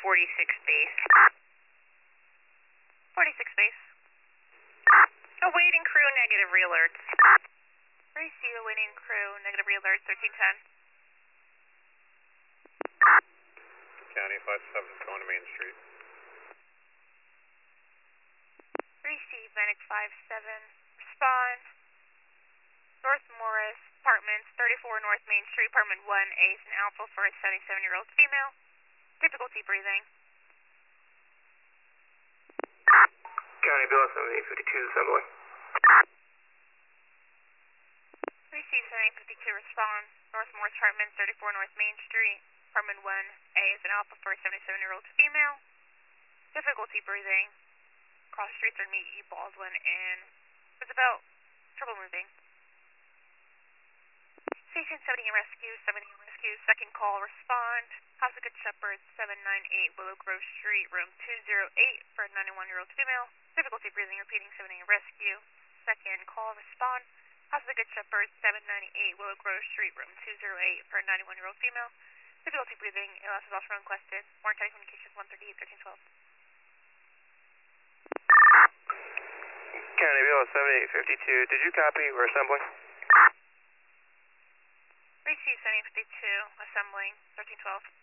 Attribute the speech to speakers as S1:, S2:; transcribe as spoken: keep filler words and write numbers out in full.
S1: forty-six base. forty-six base. Awaiting crew, negative re-alerts. Three C, awaiting crew, negative re-alerts, thirteen ten.
S2: County five seven going to Main Street.
S1: three C, Venice five seven, respond. North Morris, apartments, thirty-four North Main Street, apartment one, A is an alpha for a seventy-seven-year-old female. Difficulty breathing.
S3: County Bill seventy-eight fifty-two, assembly.
S1: three C, seventy-eight fifty-two, respond. North Morris, apartments, thirty-four North Main Street, apartment one, A is an alpha for a seventy-seven-year-old female. Difficulty breathing. Cross streets or meet E. Baldwin and Roosevelt. Trouble moving. Station seventy Rescue, seventy Rescue, second call, respond. House of Good Shepherd, seven ninety-eight Willow Grove Street, room two oh eight for a ninety-one-year-old female. Difficulty breathing, repeating seventy Rescue. Second call, respond. House of the Good Shepherd, seven ninety-eight Willow Grove Street, room two oh eight for a ninety-one-year-old female. Difficulty breathing, A L S is also requested. Warren County Communications one thirty-eight thirteen twelve.
S3: County Bill seventy-eight fifty-two, did you copy? We're assembling.
S1: three C, seventy-eight fifty-two, assembling, thirteen twelve.